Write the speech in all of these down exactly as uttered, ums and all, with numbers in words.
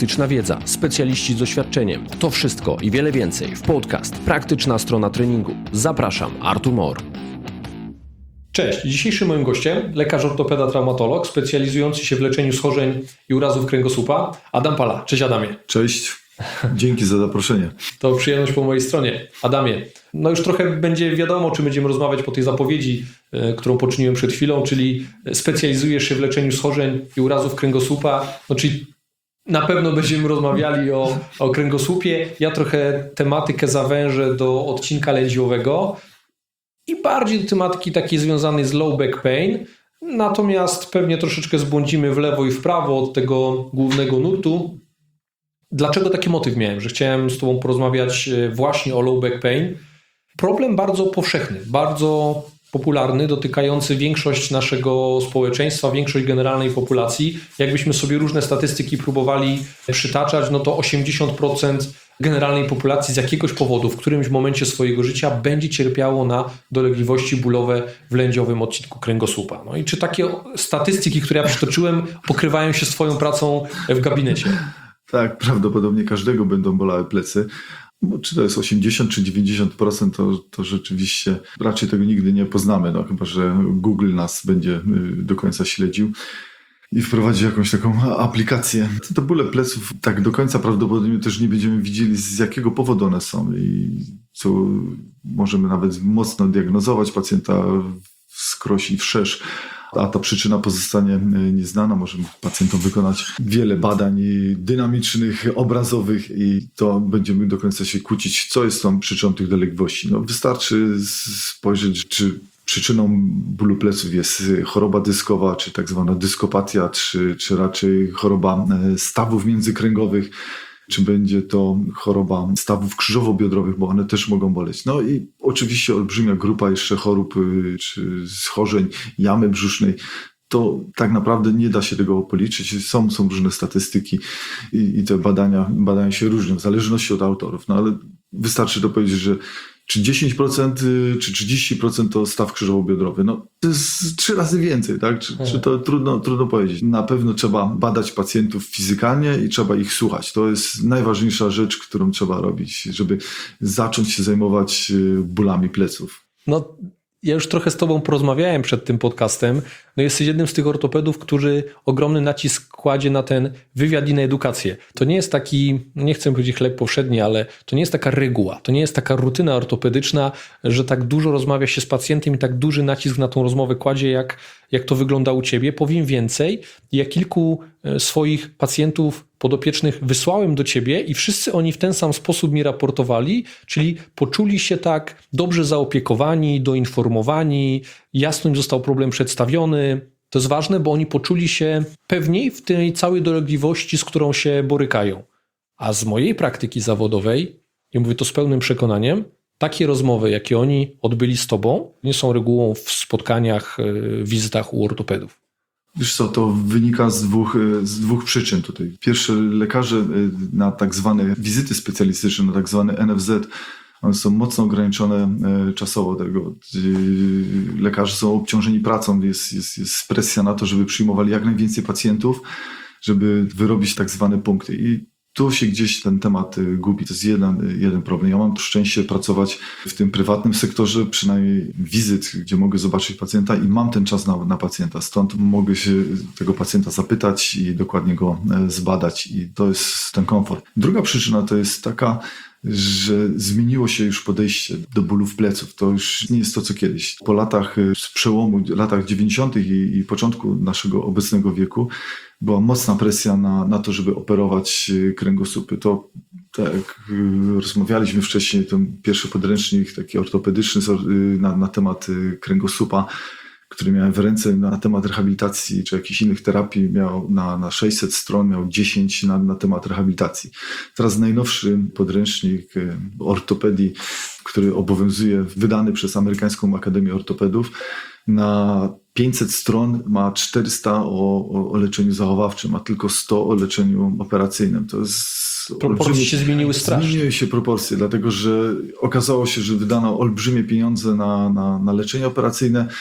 praktyczna wiedza, specjaliści z doświadczeniem. To wszystko i wiele więcej w podcast Praktyczna Strona Treningu. Zapraszam, Artur Mor. Cześć, dzisiejszym moim gościem lekarz ortopeda traumatolog specjalizujący się w leczeniu schorzeń i urazów kręgosłupa, Adam Pala. Cześć Adamie. Cześć, dzięki za zaproszenie. To przyjemność po mojej stronie. Adamie, no już trochę będzie wiadomo, o czym będziemy rozmawiać po tej zapowiedzi, y, którą poczyniłem przed chwilą, czyli specjalizujesz się w leczeniu schorzeń i urazów kręgosłupa, no czyli na pewno będziemy rozmawiali o, o kręgosłupie. Ja trochę tematykę zawężę do odcinka lędźwiowego i bardziej do tematyki takiej związanej z low back pain, natomiast pewnie troszeczkę zbłądzimy w lewo i w prawo od tego głównego nurtu. Dlaczego taki motyw miałem, że chciałem z Tobą porozmawiać właśnie o low back pain? Problem bardzo powszechny, bardzo popularny, dotykający większość naszego społeczeństwa, większość generalnej populacji. Jakbyśmy sobie różne statystyki próbowali przytaczać, no to osiemdziesiąt procent generalnej populacji z jakiegoś powodu w którymś momencie swojego życia będzie cierpiało na dolegliwości bólowe w lędźwiowym odcinku kręgosłupa. No i czy takie statystyki, które ja przytoczyłem, pokrywają się z Twoją pracą w gabinecie? Tak, prawdopodobnie każdego będą bolały plecy. Bo czy to jest osiemdziesiąt czy dziewięćdziesiąt procent, to, to rzeczywiście raczej tego nigdy nie poznamy, no chyba że Google nas będzie do końca śledził i wprowadzi jakąś taką aplikację. To bóle pleców tak do końca prawdopodobnie też nie będziemy widzieli, z jakiego powodu one są i co możemy nawet mocno diagnozować pacjenta w skroś i wszerz, a ta przyczyna pozostanie nieznana. Możemy pacjentom wykonać wiele badań dynamicznych, obrazowych i to będziemy do końca się kłócić, co jest tą przyczyną tych dolegliwości. No, wystarczy spojrzeć, czy przyczyną bólu pleców jest choroba dyskowa, czy tak zwana dyskopatia, czy, czy raczej choroba stawów międzykręgowych, czy będzie to choroba stawów krzyżowo-biodrowych, bo one też mogą boleć. No i oczywiście olbrzymia grupa jeszcze chorób czy schorzeń jamy brzusznej. To tak naprawdę nie da się tego policzyć. Są, są różne statystyki i, i te badania, badania się różnią w zależności od autorów. No ale wystarczy to powiedzieć, że czy dziesięć procent czy trzydzieści procent to staw krzyżowo-biodrowy. No to jest trzy razy więcej, tak? Czy, czy to trudno, trudno powiedzieć. Na pewno trzeba badać pacjentów fizykalnie i trzeba ich słuchać. To jest najważniejsza rzecz, którą trzeba robić, żeby zacząć się zajmować bólami pleców. No, ja już trochę z Tobą porozmawiałem przed tym podcastem. No jesteś jednym z tych ortopedów, który ogromny nacisk kładzie na ten wywiad i na edukację. To nie jest taki, nie chcę powiedzieć chleb powszedni, ale to nie jest taka reguła, to nie jest taka rutyna ortopedyczna, że tak dużo rozmawia się z pacjentem i tak duży nacisk na tą rozmowę kładzie, jak, jak to wygląda u Ciebie. Powiem więcej, ja kilku swoich pacjentów podopiecznych wysłałem do Ciebie i wszyscy oni w ten sam sposób mi raportowali, czyli poczuli się tak dobrze zaopiekowani, doinformowani, jasno im został problem przedstawiony. To jest ważne, bo oni poczuli się pewniej w tej całej dolegliwości, z którą się borykają. A z mojej praktyki zawodowej, i mówię to z pełnym przekonaniem, takie rozmowy, jakie oni odbyli z Tobą, nie są regułą w spotkaniach, wizytach u ortopedów. Wiesz co, to wynika z dwóch, z dwóch przyczyn tutaj. Pierwsze, lekarze na tak zwane wizyty specjalistyczne, na tak zwane N F Z, one są mocno ograniczone czasowo. Tego. Lekarze są obciążeni pracą, jest, jest, jest presja na to, żeby przyjmowali jak najwięcej pacjentów, żeby wyrobić tak zwane punkty. I tu się gdzieś ten temat gubi. To jest jeden, jeden problem. Ja mam szczęście pracować w tym prywatnym sektorze, przynajmniej wizyt, gdzie mogę zobaczyć pacjenta i mam ten czas na, na pacjenta. Stąd mogę się tego pacjenta zapytać i dokładnie go zbadać i to jest ten komfort. Druga przyczyna to jest taka, że zmieniło się już podejście do bólów pleców. To już nie jest to, co kiedyś. Po latach, z przełomu, latach dziewięćdziesiątych i, i początku naszego obecnego wieku była mocna presja na, na to, żeby operować kręgosłupy. To tak jak rozmawialiśmy wcześniej, ten pierwszy podręcznik taki ortopedyczny na, na temat kręgosłupa, który miałem w ręce na temat rehabilitacji czy jakichś innych terapii, miał na, na sześćset stron, miał dziesięć na, na temat rehabilitacji. Teraz najnowszy podręcznik ortopedii, który obowiązuje, wydany przez Amerykańską Akademię Ortopedów, na pięćset stron ma czterysta o, o, o leczeniu zachowawczym, a tylko sto o leczeniu operacyjnym. To jest proporcje się zmieniły strasznie. Zmieniły się proporcje, dlatego że okazało się, że wydano olbrzymie pieniądze na, na, na leczenie operacyjne,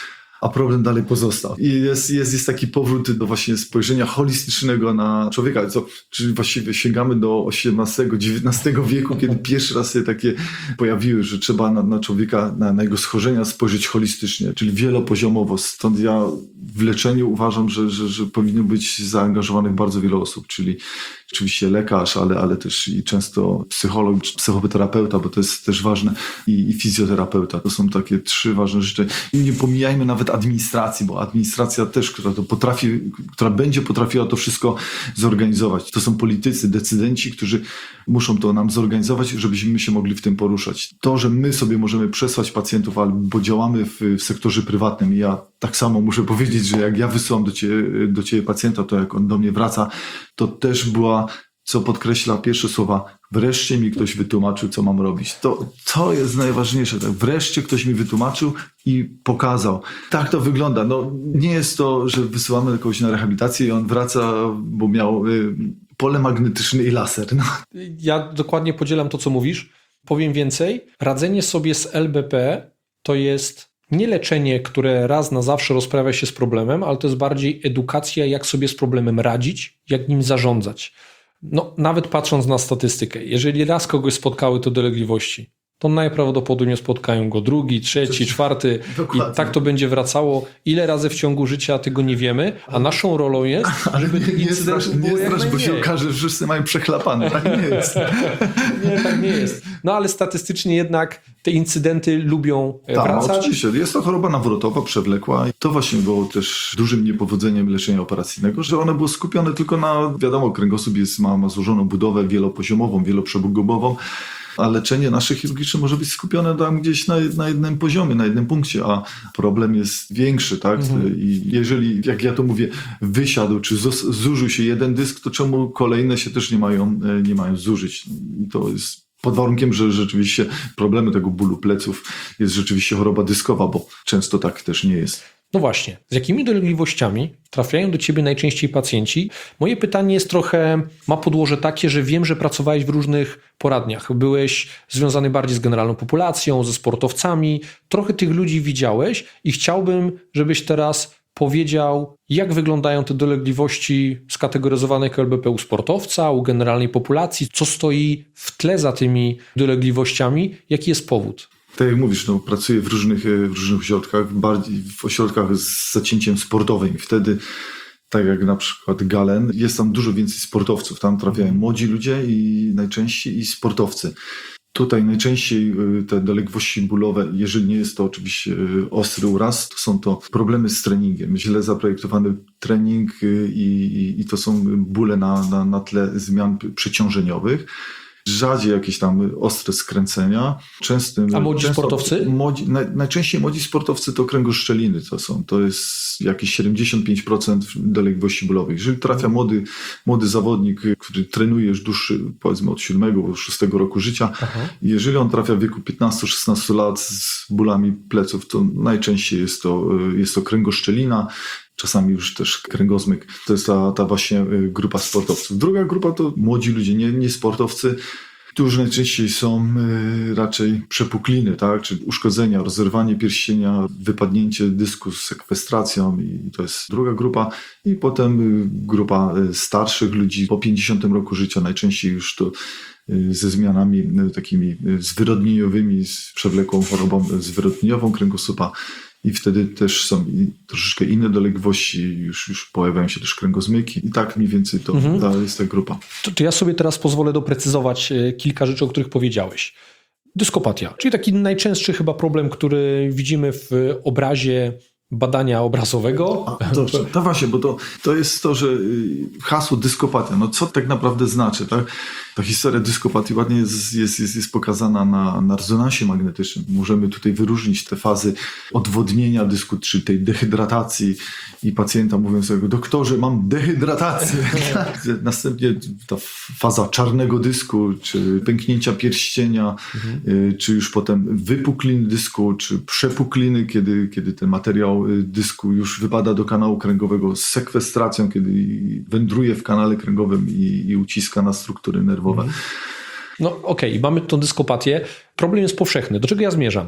a problem dalej pozostał. I jest, jest, jest taki powrót do właśnie spojrzenia holistycznego na człowieka, co, czyli właściwie sięgamy do osiemnastego, dziewiętnastego wieku, kiedy pierwszy raz się takie pojawiły, że trzeba na, na człowieka, na, na jego schorzenia spojrzeć holistycznie, czyli wielopoziomowo. Stąd ja w leczeniu uważam, że, że, że powinno być zaangażowanych bardzo wiele osób, czyli oczywiście lekarz, ale, ale też i często psycholog, psychoterapeuta, bo to jest też ważne, i, i fizjoterapeuta. To są takie trzy ważne rzeczy. I nie pomijajmy nawet administracji, bo administracja też, która to potrafi, która będzie potrafiła to wszystko zorganizować. To są politycy, decydenci, którzy muszą to nam zorganizować, żebyśmy się mogli w tym poruszać. To, że my sobie możemy przesłać pacjentów, albo działamy w, w sektorze prywatnym, i ja tak samo muszę powiedzieć, że jak ja wysyłam do ciebie, do ciebie pacjenta, to jak on do mnie wraca, to też była, co podkreśla pierwsze słowa, wreszcie mi ktoś wytłumaczył, co mam robić. To, to jest najważniejsze. Tak? Wreszcie ktoś mi wytłumaczył i pokazał. Tak to wygląda. No, nie jest to, że wysyłamy kogoś na rehabilitację i on wraca, bo miał y, pole magnetyczne i laser. No. Ja dokładnie podzielam to, co mówisz. Powiem więcej. Radzenie sobie z L B P to jest nie leczenie, które raz na zawsze rozprawia się z problemem, ale to jest bardziej edukacja, jak sobie z problemem radzić, jak nim zarządzać. No, nawet patrząc na statystykę, jeżeli raz kogoś spotkały to dolegliwości, to najprawdopodobniej spotkają go drugi, trzeci, czwarty Dokładnie. i tak to będzie wracało. Ile razy w ciągu życia tego nie wiemy, a naszą rolą jest, żeby tych nie incydentów strasz, było nie jak strasz, bo się najmniej. okaże, że wszyscy mają przechlapane. Tak nie jest. Nie, tak nie jest. No ale statystycznie jednak te incydenty lubią Tak, wracać. oczywiście. Jest to choroba nawrotowa, przewlekła. I to właśnie było też dużym niepowodzeniem leczenia operacyjnego, że ono było skupione tylko na, wiadomo, kręgosłup jest, ma, ma złożoną budowę wielopoziomową, wieloprzebugobową, a leczenie nasze chirurgiczne może być skupione tam gdzieś na, na jednym poziomie, na jednym punkcie, a problem jest większy, tak? Mhm. I jeżeli, jak ja to mówię, wysiadł czy zos- zużył się jeden dysk, to czemu kolejne się też nie mają, nie mają zużyć? I to jest pod warunkiem, że rzeczywiście problemy tego bólu pleców jest rzeczywiście choroba dyskowa, bo często tak też nie jest. No właśnie, z jakimi dolegliwościami trafiają do ciebie najczęściej pacjenci? Moje pytanie jest trochę, ma podłoże takie, że wiem, że pracowałeś w różnych poradniach. Byłeś związany bardziej z generalną populacją, ze sportowcami. Trochę tych ludzi widziałeś i chciałbym, żebyś teraz powiedział, jak wyglądają te dolegliwości skategoryzowane jako L B P u sportowca, u generalnej populacji, co stoi w tle za tymi dolegliwościami, jaki jest powód? Tak jak mówisz, no, pracuję w różnych, w różnych ośrodkach, bardziej w ośrodkach z zacięciem sportowym. Wtedy, tak jak na przykład Galen, jest tam dużo więcej sportowców. Tam trafiają młodzi ludzie i najczęściej i sportowcy. Tutaj najczęściej te dolegliwości bólowe, jeżeli nie jest to oczywiście ostry uraz, to są to problemy z treningiem. Źle zaprojektowany trening i, i, i to są bóle na, na, na tle zmian przeciążeniowych. Rzadziej jakieś tam ostre skręcenia. Częstym, A młodzi często, sportowcy? Młodzi, naj, najczęściej młodzi sportowcy to kręgostrzeliny to są. To jest jakieś siedemdziesiąt pięć procent dolegliwości bólowych. Jeżeli trafia młody, młody zawodnik, który trenuje już dłuższy, powiedzmy od siódmego, szóstego roku życia, Aha. jeżeli on trafia w wieku piętnaście szesnaście lat z bólami pleców, to najczęściej jest to, jest to kręgoszczelina. Czasami już też kręgozmyk. To jest ta, ta właśnie grupa sportowców. Druga grupa to młodzi ludzie, nie, nie sportowcy, którzy najczęściej są y, raczej przepukliny, tak? Czyli uszkodzenia, rozerwanie pierścienia, wypadnięcie dysku z sekwestracją i to jest druga grupa. I potem y, grupa y, starszych ludzi po pięćdziesiątym roku życia, najczęściej już to y, ze zmianami y, takimi y, zwyrodnieniowymi, z przewlekłą chorobą zwyrodnieniową kręgosłupa. I wtedy też są troszeczkę inne dolegliwości, już, już pojawiają się też kręgozmyki i tak mniej więcej to, mhm. to jest ta grupa. To, to ja sobie teraz pozwolę doprecyzować kilka rzeczy, o których powiedziałeś. Dyskopatia, czyli taki najczęstszy chyba problem, który widzimy w obrazie badania obrazowego. A, dobrze, to właśnie, bo to, to jest to, że hasło dyskopatia, no co tak naprawdę znaczy, tak? Ta historia dyskopatii ładnie jest, jest, jest, jest pokazana na, na rezonansie magnetycznym. Możemy tutaj wyróżnić te fazy odwodnienia dysku, czy tej dehydratacji i pacjenta mówią sobie, doktorze, mam dehydratację. Następnie ta faza czarnego dysku, czy pęknięcia pierścienia, mhm. czy już potem wypukliny dysku, czy przepukliny, kiedy, kiedy ten materiał dysku już wypada do kanału kręgowego z sekwestracją, kiedy wędruje w kanale kręgowym i, i uciska na struktury nerwowe. No okej, okay, mamy tą dyskopatię. Problem jest powszechny. Do czego ja zmierzam?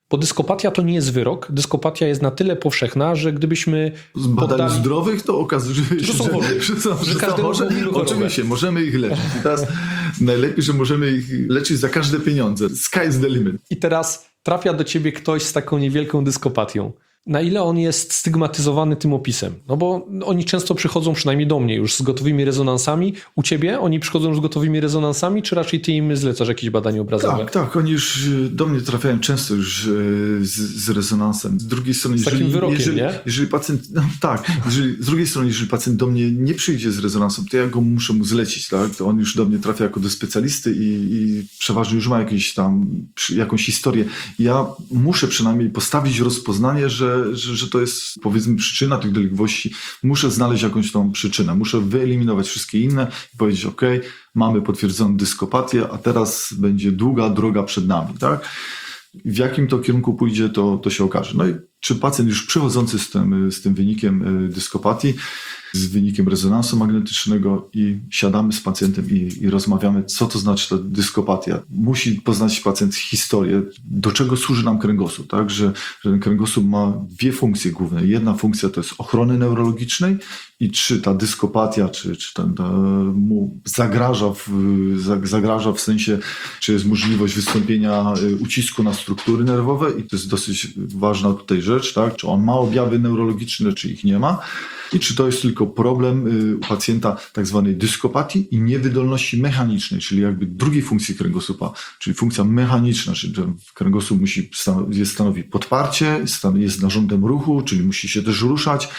Bo dyskopatia to nie jest wyrok. Dyskopatia jest na tyle powszechna, że gdybyśmy Z badań poddali... zdrowych to okazuje się, Że są chorzy. że, są, Że że każdemu są chorzy. mówimy chorobę. Oczywiście, możemy ich leczyć. I teraz najlepiej, że możemy ich leczyć za każde pieniądze. Sky's the limit. I teraz trafia do ciebie ktoś z taką niewielką dyskopatią. Na ile on jest stygmatyzowany tym opisem? No bo oni często przychodzą, przynajmniej do mnie, już z gotowymi rezonansami. U ciebie oni przychodzą już z gotowymi rezonansami, czy raczej ty im zlecasz jakieś badanie obrazowe? Tak, tak. Oni już do mnie trafiają często już z, z rezonansem. Z drugiej strony, Z jeżeli, takim wyrokiem, jeżeli, nie? jeżeli pacjent, no tak, jeżeli, z drugiej strony, jeżeli pacjent do mnie nie przyjdzie z rezonansem, to ja go muszę mu zlecić, tak? To on już do mnie trafia jako do specjalisty i, i przeważnie już ma jakieś tam, jakąś historię. Ja muszę przynajmniej postawić rozpoznanie, że, że, że to jest, powiedzmy, przyczyna tych dolegliwości. Muszę znaleźć jakąś tą przyczynę. Muszę wyeliminować wszystkie inne i powiedzieć, ok, mamy potwierdzoną dyskopatię, a teraz będzie długa droga przed nami, tak? W jakim to kierunku pójdzie, to, to się okaże. No i czy pacjent już przychodzący z tym, z tym wynikiem dyskopatii, z wynikiem rezonansu magnetycznego i siadamy z pacjentem i, i rozmawiamy, co to znaczy ta dyskopatia. Musi poznać pacjent historię, do czego służy nam kręgosłup, tak? Że, że ten kręgosłup ma dwie funkcje główne. Jedna funkcja to jest ochrony neurologicznej i czy ta dyskopatia, czy, czy ten, ta, mu zagraża w, zagraża w sensie, czy jest możliwość wystąpienia ucisku na struktury nerwowe i to jest dosyć ważna tutaj rzecz, tak? Czy on ma objawy neurologiczne, czy ich nie ma. I czy to jest tylko problem u pacjenta tak zwanej dyskopatii i niewydolności mechanicznej, czyli jakby drugiej funkcji kręgosłupa, czyli funkcja mechaniczna, czyli że kręgosłup musi jest stanowi podparcie, jest narządem ruchu, czyli musi się też ruszać.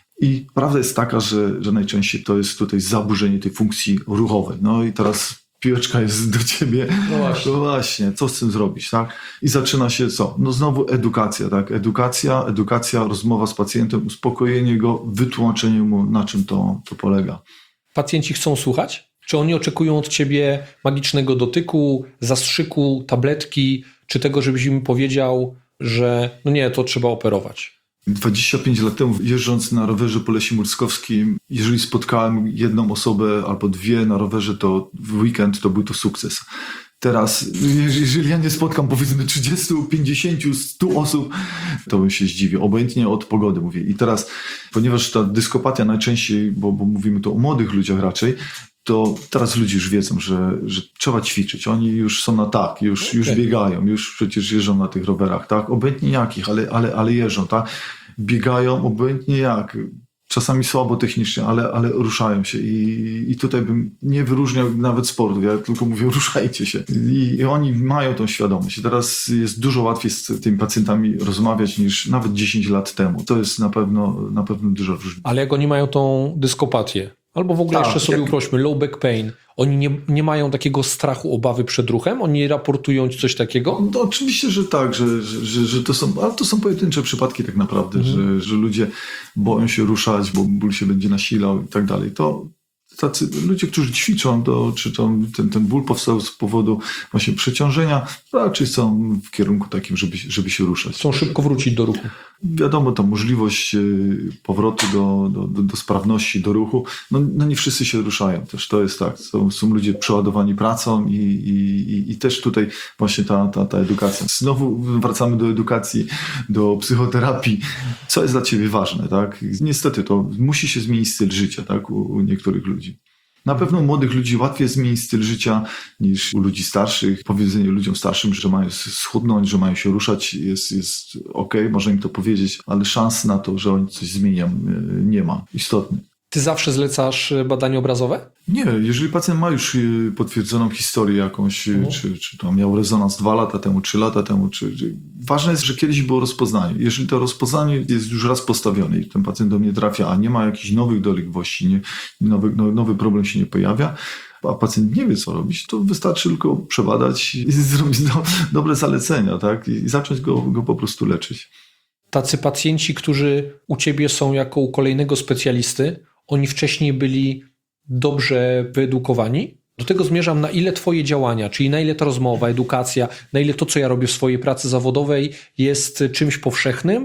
I prawda jest taka, że, że najczęściej to jest tutaj zaburzenie tej funkcji ruchowej. No i teraz piłeczka jest do ciebie. No właśnie. No właśnie, co z tym zrobić, tak? I zaczyna się co? No znowu edukacja, tak? Edukacja, edukacja, rozmowa z pacjentem, uspokojenie go, wytłumaczenie mu, na czym to, to polega. Pacjenci chcą słuchać? Czy oni oczekują od ciebie magicznego dotyku, zastrzyku, tabletki, czy tego, żebyś im powiedział, że no nie, to trzeba operować? dwadzieścia pięć lat temu, jeżdżąc na rowerze po Lesie Murskowskim, jeżeli spotkałem jedną osobę albo dwie na rowerze, to w weekend to był to sukces. Teraz, jeżeli ja nie spotkam powiedzmy trzydzieści, pięćdziesiąt, sto osób, to bym się zdziwił. Obojętnie od pogody mówię. I teraz, ponieważ ta dyskopatia najczęściej, bo, bo mówimy to o młodych ludziach raczej, to teraz ludzie już wiedzą, że, że trzeba ćwiczyć. Oni już są na tak, już, już Okay. biegają, już przecież jeżdżą na tych rowerach, tak? Obojętnie jakich, ale, ale, ale jeżdżą, tak? Biegają obojętnie jak. Czasami słabo technicznie, ale, ale ruszają się i, i tutaj bym nie wyróżniał nawet sportów, ja tylko mówię, ruszajcie się. I, i oni mają tą świadomość. Teraz jest dużo łatwiej z tymi pacjentami rozmawiać niż nawet dziesięć lat temu. To jest na pewno, na pewno duża różnica. Ale jak oni mają tą dyskopatię, albo w ogóle Tak, jeszcze sobie jak- uprośmy, low back pain, oni nie, nie mają takiego strachu, obawy przed ruchem? Oni raportują ci coś takiego? No, oczywiście, że tak, że, że, że, że to są, ale to są pojedyncze przypadki tak naprawdę, Mhm. że, że ludzie boją się ruszać, bo ból się będzie nasilał i tak dalej. To tacy ludzie, którzy ćwiczą, to, czy to ten, ten ból powstał z powodu właśnie przeciążenia, raczej są w kierunku takim, żeby, żeby się ruszać. Chcą szybko wrócić do ruchu. Wiadomo, ta możliwość y, powrotu do, do, do, do sprawności, do ruchu, no, no nie wszyscy się ruszają też, to jest tak. Są, są ludzie przeładowani pracą i, i, i, i też tutaj właśnie ta, ta, ta edukacja. Znowu wracamy do edukacji, do psychoterapii. Co jest dla ciebie ważne, tak? Niestety to musi się zmienić styl życia, tak? U, u niektórych ludzi. Na pewno u młodych ludzi łatwiej zmienić styl życia niż u ludzi starszych. Powiedzenie ludziom starszym, że mają schudnąć, że mają się ruszać jest, jest okej, okay, można im to powiedzieć, ale szans na to, że oni coś zmienią, nie ma istotnych. Ty zawsze zlecasz badania obrazowe? Nie, jeżeli pacjent ma już y, potwierdzoną historię jakąś, Mhm. czy, czy to miał rezonans dwa lata temu, trzy lata temu, czy, czy... ważne jest, że kiedyś było rozpoznanie. Jeżeli to rozpoznanie jest już raz postawione i ten pacjent do mnie trafia, a nie ma jakichś nowych dolegliwości, nie, nowy, no, nowy problem się nie pojawia, a pacjent nie wie, co robić, to wystarczy tylko przebadać i zrobić do, dobre zalecenia, tak? I zacząć go, go po prostu leczyć. Tacy pacjenci, którzy u ciebie są jako u kolejnego specjalisty, oni wcześniej byli dobrze wyedukowani? Do tego zmierzam, na ile twoje działania, czyli na ile ta rozmowa, edukacja, na ile to, co ja robię w swojej pracy zawodowej jest czymś powszechnym,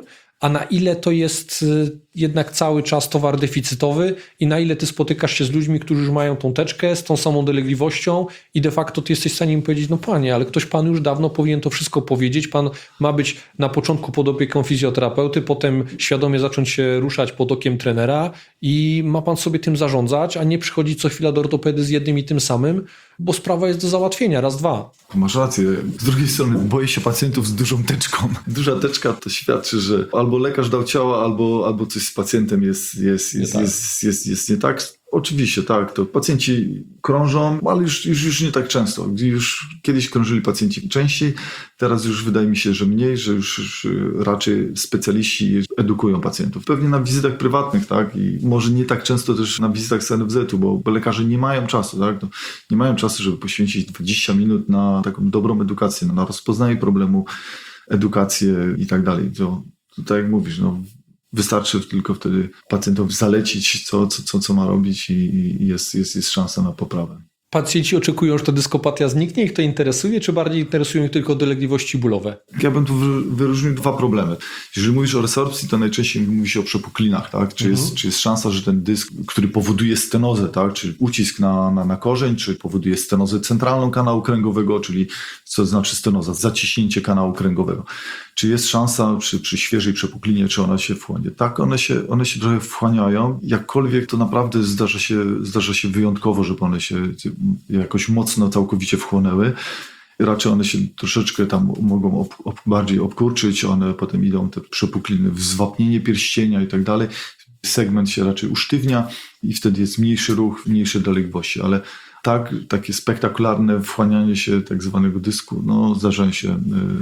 a na ile to jest jednak cały czas towar deficytowy i na ile ty spotykasz się z ludźmi, którzy już mają tą teczkę z tą samą dolegliwością i de facto ty jesteś w stanie im powiedzieć, no panie, ale ktoś panu już dawno powinien to wszystko powiedzieć, pan ma być na początku pod opieką fizjoterapeuty, potem świadomie zacząć się ruszać pod okiem trenera i ma pan sobie tym zarządzać, a nie przychodzić co chwila do ortopedy z jednym i tym samym, bo sprawa jest do załatwienia, raz, dwa. Masz rację. Z drugiej strony boję się pacjentów z dużą teczką. Duża teczka to świadczy, że albo lekarz dał ciała, albo, albo coś z pacjentem jest, jest, jest, nie jest, tak. jest, jest, jest nie tak. Oczywiście tak, to pacjenci krążą, ale już, już, już nie tak często. Już kiedyś krążyli pacjenci częściej, teraz już wydaje mi się, że mniej, że już, już raczej specjaliści edukują pacjentów. Pewnie na wizytach prywatnych, tak, i może nie tak często też na wizytach z N F Z-u, bo, bo lekarze nie mają czasu, tak, no, nie mają czasu, żeby poświęcić dwadzieścia minut na taką dobrą edukację, na rozpoznanie problemu, edukację i tak dalej. To, to tak jak mówisz, no, wystarczy tylko wtedy pacjentowi zalecić, co, co, co, co ma robić i, i jest, jest, jest szansa na poprawę. Pacjenci oczekują, że ta dyskopatia zniknie, ich to interesuje, czy bardziej interesują ich tylko dolegliwości bólowe? Ja bym tu wyróżnił dwa problemy. Jeżeli mówisz o resorpcji, to najczęściej mówi się o przepuklinach, tak? Czy, Mhm. jest, czy jest szansa, że ten dysk, który powoduje stenozę, tak? Czy ucisk na, na, na korzeń, czy powoduje stenozę centralną kanału kręgowego, czyli co znaczy stenoza, zaciśnięcie kanału kręgowego. Czy jest szansa przy, przy świeżej przepuklinie, czy ona się wchłonie? Tak, one się, one się trochę wchłaniają. Jakkolwiek to naprawdę zdarza się, zdarza się wyjątkowo, żeby one się jakoś mocno, całkowicie wchłonęły. Raczej one się troszeczkę tam mogą ob, ob, bardziej obkurczyć, one potem idą te przepukliny w zwapnienie pierścienia i tak dalej. Segment się raczej usztywnia i wtedy jest mniejszy ruch, mniejsze dolegliwości, ale tak, takie spektakularne wchłanianie się tak zwanego dysku, no zdarzają się.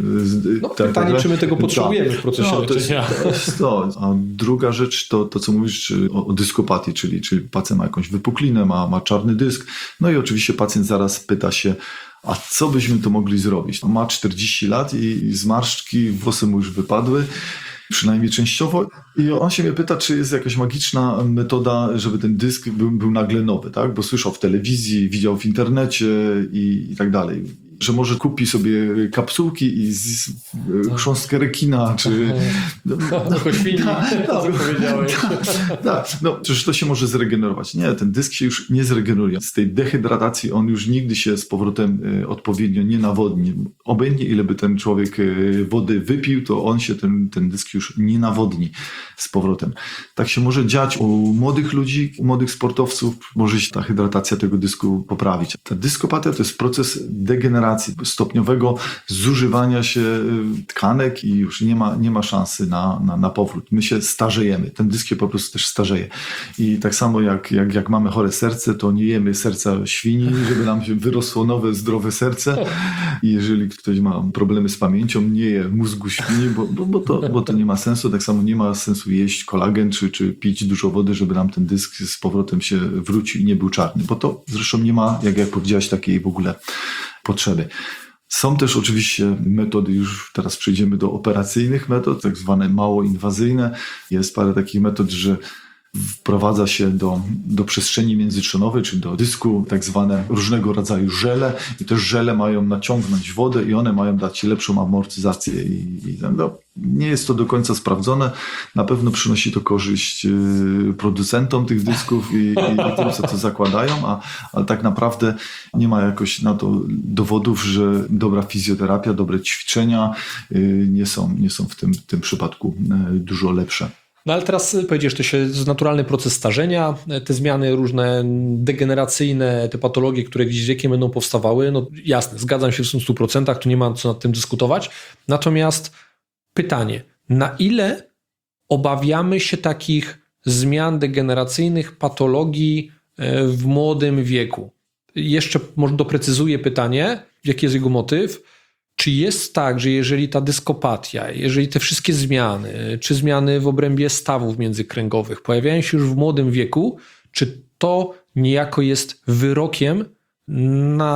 No, tak, pytanie, tak, czy my tego tak. potrzebujemy w procesie no, to jest, leczenia. to jest to. A druga rzecz to, to co mówisz o, o dyskopatii, czyli, czyli pacjent ma jakąś wypuklinę, ma, ma czarny dysk, no i oczywiście pacjent zaraz pyta się, a co byśmy to mogli zrobić? Ma czterdzieści lat i, i zmarszczki, włosy mu już wypadły, przynajmniej częściowo. I on się mnie pyta, czy jest jakaś magiczna metoda, żeby ten dysk był, był nagle nowy, tak? Bo słyszał w telewizji, widział w internecie i, i tak dalej. Że może kupi sobie kapsułki i z, z, chrząstkę rekina, czy... No, koświni, co powiedziałeś. Tak, no przecież to się może zregenerować. Nie, ten dysk się już nie zregeneruje. Z tej dehydratacji on już nigdy się z powrotem odpowiednio nie nawodni. Obojętnie ile by ten człowiek wody wypił, to on się, ten, ten dysk już nie nawodni z powrotem. Tak się może dziać u młodych ludzi, u młodych sportowców, może się ta hydratacja tego dysku poprawić. Ta dyskopatia to jest proces degeneracji, stopniowego zużywania się tkanek i już nie ma, nie ma szansy na, na, na powrót. My się starzejemy. Ten dysk się po prostu też starzeje. I tak samo jak, jak, jak mamy chore serce, to nie jemy serca świni, żeby nam się wyrosło nowe, zdrowe serce. I jeżeli ktoś ma problemy z pamięcią, nie je mózgu świni, bo, bo, bo, to, bo to nie ma sensu. Tak samo nie ma sensu jeść kolagen, czy, czy pić dużo wody, żeby nam ten dysk z powrotem się wrócił i nie był czarny. Bo to zresztą nie ma, jak, jak powiedziałeś, takiej w ogóle potrzeby. Są też oczywiście metody, już teraz przejdziemy do operacyjnych metod, tak zwane mało inwazyjne. Jest parę takich metod, że wprowadza się do, do przestrzeni międzytrzonowej, czy do dysku tak zwane różnego rodzaju żele i te żele mają naciągnąć wodę i one mają dać lepszą amortyzację i, i no, nie jest to do końca sprawdzone. Na pewno przynosi to korzyść yy, producentom tych dysków i, i, i tym, co to zakładają, a, ale tak naprawdę nie ma jakoś na to dowodów, że dobra fizjoterapia, dobre ćwiczenia yy, nie są, nie są w tym, w tym przypadku yy, dużo lepsze. No ale teraz powiedziesz, to się jest naturalny proces starzenia, te zmiany różne degeneracyjne, te patologie, które gdzieś z wiekiem będą powstawały, no jasne, zgadzam się w stu procentach, tu nie ma co nad tym dyskutować. Natomiast pytanie, na ile obawiamy się takich zmian degeneracyjnych, patologii w młodym wieku? Jeszcze może doprecyzuję pytanie, jaki jest jego motyw. Czy jest tak, że jeżeli ta dyskopatia, jeżeli te wszystkie zmiany, czy zmiany w obrębie stawów międzykręgowych pojawiają się już w młodym wieku, czy to niejako jest wyrokiem na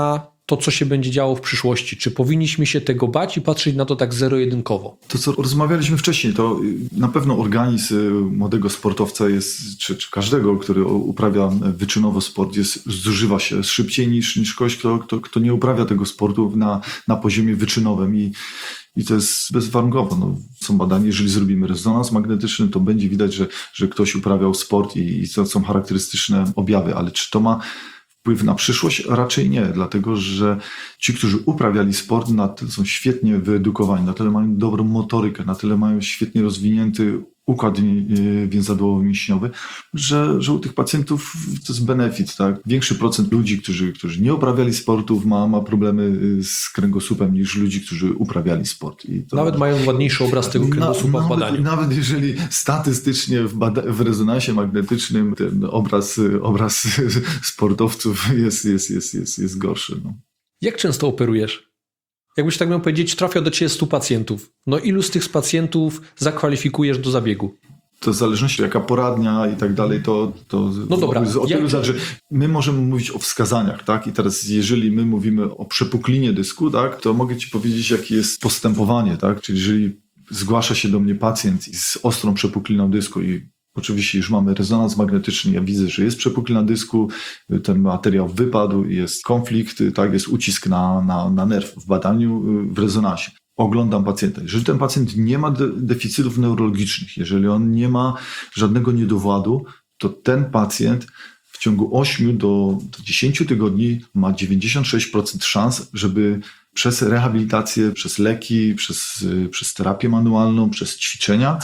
to, co się będzie działo w przyszłości? Czy powinniśmy się tego bać i patrzeć na to tak zero-jedynkowo? To, co rozmawialiśmy wcześniej, to na pewno organizm młodego sportowca jest, czy, czy każdego, który uprawia wyczynowo sport, jest, zużywa się szybciej niż, niż ktoś, kto, kto, kto nie uprawia tego sportu na, na poziomie wyczynowym. I, i to jest bezwarunkowo. No, są badania, jeżeli zrobimy rezonans magnetyczny, to będzie widać, że, że ktoś uprawiał sport i, i to są charakterystyczne objawy, ale czy to ma wpływ na przyszłość? Raczej nie, dlatego że ci, którzy uprawiali sport, na tyle są świetnie wyedukowani, na tyle mają dobrą motorykę, na tyle mają świetnie rozwinięty układ więzadłowo-mięśniowy, że, że u tych pacjentów to jest benefit, tak? Większy procent ludzi, którzy, którzy nie uprawiali sportów, ma, ma problemy z kręgosłupem niż ludzi, którzy uprawiali sport. I to Nawet mają ładniejszy obraz tego kręgosłupa na, w badaniu. Nawet, nawet jeżeli statystycznie w, bada- w rezonansie magnetycznym ten obraz, obraz sportowców jest, jest, jest, jest, jest gorszy. No. Jak często operujesz? Jakbyś tak miał powiedzieć, trafia do ciebie stu pacjentów. No ilu z tych pacjentów zakwalifikujesz do zabiegu? To w zależności jaka poradnia i tak dalej, to, to no dobra. od Jak... tego zależy. My możemy mówić o wskazaniach, tak? I teraz jeżeli my mówimy o przepuklinie dysku, tak, to mogę ci powiedzieć, jakie jest postępowanie, tak? Czyli jeżeli zgłasza się do mnie pacjent z ostrą przepukliną dysku i oczywiście już mamy rezonans magnetyczny, ja widzę, że jest przepuklina dysku, ten materiał wypadł, jest konflikt, tak, jest ucisk na, na, na nerw w badaniu, w rezonansie. Oglądam pacjenta. Jeżeli ten pacjent nie ma de- deficytów neurologicznych, jeżeli on nie ma żadnego niedowładu, to ten pacjent w ciągu ośmiu do dziesięciu tygodni ma dziewięćdziesiąt sześć procent szans, żeby przez rehabilitację, przez leki, przez, przez terapię manualną, przez ćwiczenia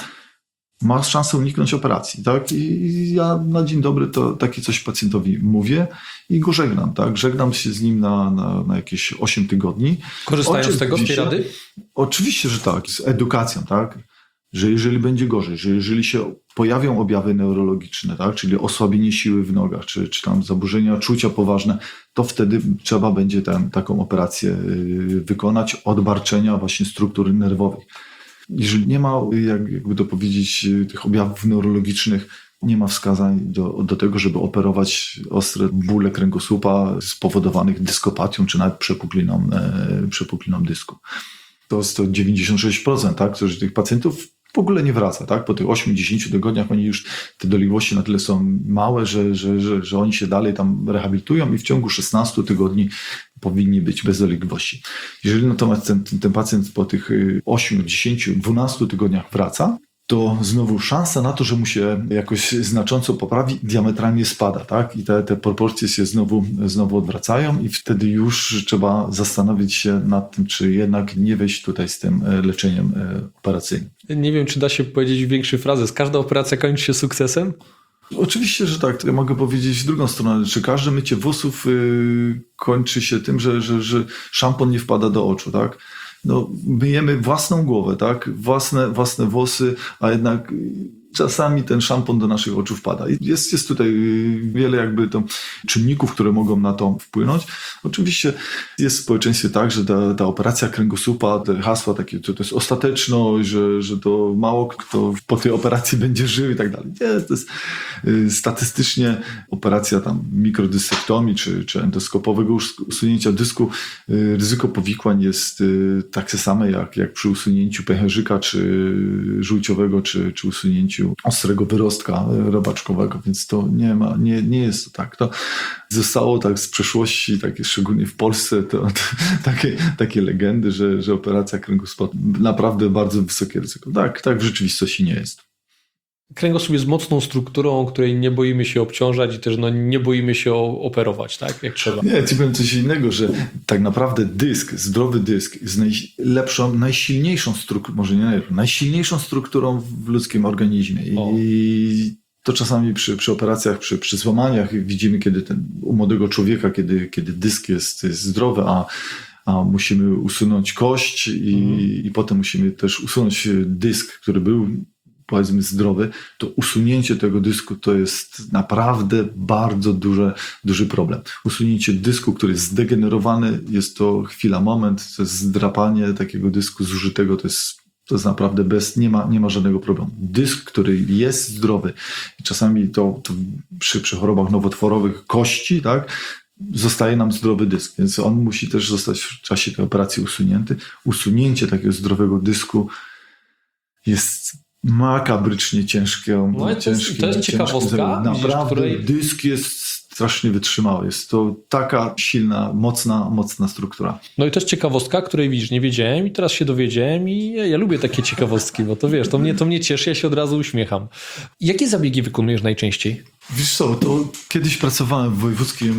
ma szansę uniknąć operacji, tak? I ja na dzień dobry to takie coś pacjentowi mówię i go żegnam, tak? Żegnam się z nim na, na, na jakieś osiem tygodni. Korzystając z tego, z tej rady? Oczywiście, że tak. Z edukacją, tak? Że jeżeli będzie gorzej, że jeżeli się pojawią objawy neurologiczne, tak? Czyli osłabienie siły w nogach, czy, czy tam zaburzenia czucia poważne, to wtedy trzeba będzie tam, taką operację wykonać, odbarczenia właśnie struktur nerwowych. Jeżeli nie ma, jak, jakby to powiedzieć, tych objawów neurologicznych, nie ma wskazań do, do tego, żeby operować ostre bóle kręgosłupa spowodowanych dyskopatią, czy nawet przepukliną, e, przepukliną dysku. To jest to dziewięćdziesiąt sześć procent, tak, którzy tych pacjentów w ogóle nie wraca, tak? Po tych ośmiu do dziesięciu tygodniach oni już, te dolegliwości na tyle są małe, że, że, że, że oni się dalej tam rehabilitują i w ciągu szesnastu tygodni powinni być bez dolegliwości. Jeżeli natomiast ten, ten, ten pacjent po tych ośmiu, dziesięciu, dwunastu tygodniach wraca, to znowu szansa na to, że mu się jakoś znacząco poprawi, diametralnie spada, tak? I te, te proporcje się znowu, znowu odwracają i wtedy już trzeba zastanowić się nad tym, czy jednak nie wejść tutaj z tym leczeniem operacyjnym. Nie wiem, czy da się powiedzieć w większej frazes. Każda operacja kończy się sukcesem? Oczywiście, że tak. Ja mogę powiedzieć w drugą stronę, czy każde mycie włosów yy, kończy się tym, że, że, że szampon nie wpada do oczu, tak? No, myjemy własną głowę, tak? Własne, własne włosy, a jednak czasami ten szampon do naszych oczu wpada. I jest, jest tutaj wiele jakby to czynników, które mogą na to wpłynąć. Oczywiście jest w społeczeństwie tak, że ta, ta operacja kręgosłupa, te hasła takie, to, to jest ostateczność, że, że to mało kto po tej operacji będzie żył i tak dalej. Nie, to jest y, statystycznie operacja tam mikrodysektomii czy, czy endoskopowego usunięcia dysku, y, ryzyko powikłań jest y, takie same jak, jak przy usunięciu pęcherzyka czy żółciowego, czy, czy usunięciu ostrego wyrostka robaczkowego, więc to nie ma, nie, nie jest to tak. To zostało tak z przeszłości, takie szczególnie w Polsce, to, to takie, takie legendy, że, że operacja kręgosłupa naprawdę bardzo wysokie ryzyko. Tak, tak w rzeczywistości nie jest. Kręgosłup jest mocną strukturą, której nie boimy się obciążać i też no, nie boimy się operować, tak? Jak trzeba. Nie, ci powiem coś innego, że tak naprawdę dysk, zdrowy dysk jest najlepszą, najsilniejszą strukturą, może nie najlepszą, najsilniejszą strukturą w ludzkim organizmie. I o. To czasami przy, przy operacjach, przy, przy złamaniach widzimy, kiedy ten, u młodego człowieka, kiedy, kiedy dysk jest, jest zdrowy, a a musimy usunąć kość i, mhm. i potem musimy też usunąć dysk, który był powiedzmy zdrowy, to usunięcie tego dysku to jest naprawdę bardzo duży, duży problem. Usunięcie dysku, który jest zdegenerowany, jest to chwila, moment, to jest zdrapanie takiego dysku zużytego, to jest, to jest naprawdę bez, nie ma, nie ma żadnego problemu. Dysk, który jest zdrowy i czasami to, to przy, przy chorobach nowotworowych kości, tak, zostaje nam zdrowy dysk, więc on musi też zostać w czasie tej operacji usunięty. Usunięcie takiego zdrowego dysku jest makabrycznie ciężkie. No i to jest, to jest ciekawostka, Naprawdę widzisz, której... dysk jest strasznie wytrzymały. Jest to taka silna, mocna, mocna struktura. No i to jest ciekawostka, której widzisz, nie wiedziałem i teraz się dowiedziałem i ja, ja lubię takie ciekawostki, bo to wiesz, to mnie, to mnie cieszy, ja się od razu uśmiecham. Jakie zabiegi wykonujesz najczęściej? Wiesz co, to kiedyś pracowałem w wojewódzkim,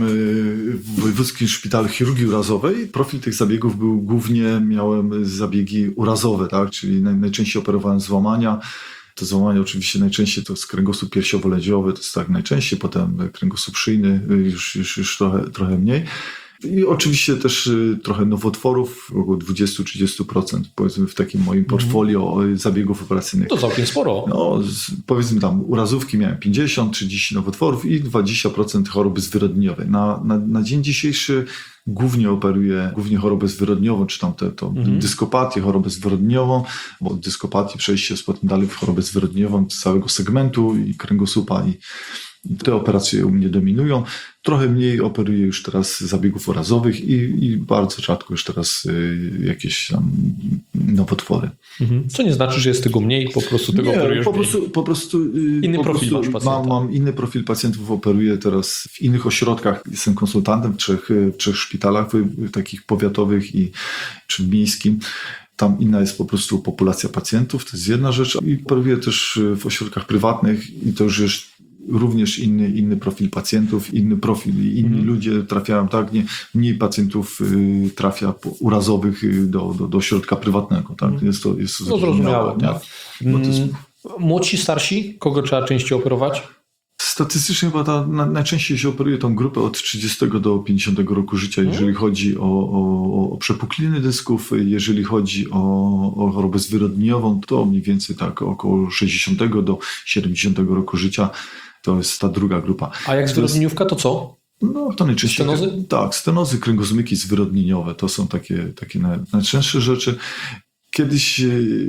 w wojewódzkim szpitalu chirurgii urazowej. Profil tych zabiegów był głównie, miałem zabiegi urazowe, tak? Czyli naj, najczęściej operowałem złamania. To złamanie oczywiście najczęściej to jest kręgosłup piersiowo-ledziowy, to jest tak najczęściej, potem kręgosłup szyjny, już, już, już trochę, trochę mniej. I oczywiście też trochę nowotworów, około dwadzieścia do trzydziestu procent powiedzmy w takim moim portfolio mm. zabiegów operacyjnych. To całkiem sporo. No, z, powiedzmy tam urazówki miałem pięćdziesiąt trzydzieści nowotworów i dwadzieścia procent choroby zwyrodnieniowej. Na, na, na dzień dzisiejszy głównie operuję głównie chorobę zwyrodnieniową, czy tam te, to mm. dyskopatię, chorobę zwyrodnieniową, bo od dyskopatii przejście z potem dalej w chorobę zwyrodnieniową całego segmentu i kręgosłupa i te operacje u mnie dominują. Trochę mniej operuję już teraz zabiegów urazowych i, i bardzo rzadko już teraz y, jakieś tam nowotwory. Mhm. Co nie znaczy, że jest tego mniej, po prostu tego nie, operujesz po prostu, po prostu y, Inny po profil prostu masz pacjenta. Mam, mam inny profil pacjentów, operuję teraz w innych ośrodkach. Jestem konsultantem w trzech, w trzech szpitalach w, takich powiatowych i czy miejskim. Tam inna jest po prostu populacja pacjentów, to jest jedna rzecz. I operuję też w ośrodkach prywatnych i to już jest również inny, inny profil pacjentów, inny profil, inni mm. ludzie trafiają, tak, nie, mniej pacjentów y, trafia po, urazowych y, do, do, do ośrodka prywatnego, tak, mm. jest to, jest to no zrozumiałe, nie? tak. Bo to jest... Młodsi, starsi, kogo trzeba częściej operować? Statystycznie chyba ta, na, najczęściej się operuje tą grupę od trzydziestego do pięćdziesiątego roku życia, jeżeli mm. chodzi o, o, o przepukliny dysków, jeżeli chodzi o, o chorobę zwyrodnieniową, to mniej więcej tak około sześćdziesiątego do siedemdziesiątego roku życia. To jest ta druga grupa. A jak zwyrodnieniówka, to co? No to najczęściej. Stenozy? Tak, stenozy, kręgozmyki zwyrodnieniowe. To są takie, takie najczęstsze rzeczy. Kiedyś,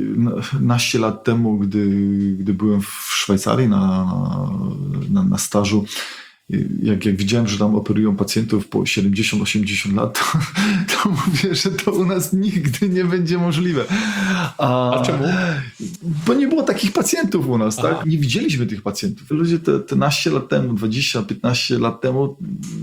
naście lat temu, gdy, gdy byłem w Szwajcarii na, na, na stażu, jak, jak widziałem, że tam operują pacjentów po siedemdziesiąt osiemdziesiąt lat, to, to mówię, że to u nas nigdy nie będzie możliwe. A, A czemu? Bo nie było takich pacjentów u nas, tak? Nie widzieliśmy tych pacjentów. Ludzie te, te naście lat temu, dwadzieścia piętnaście lat temu,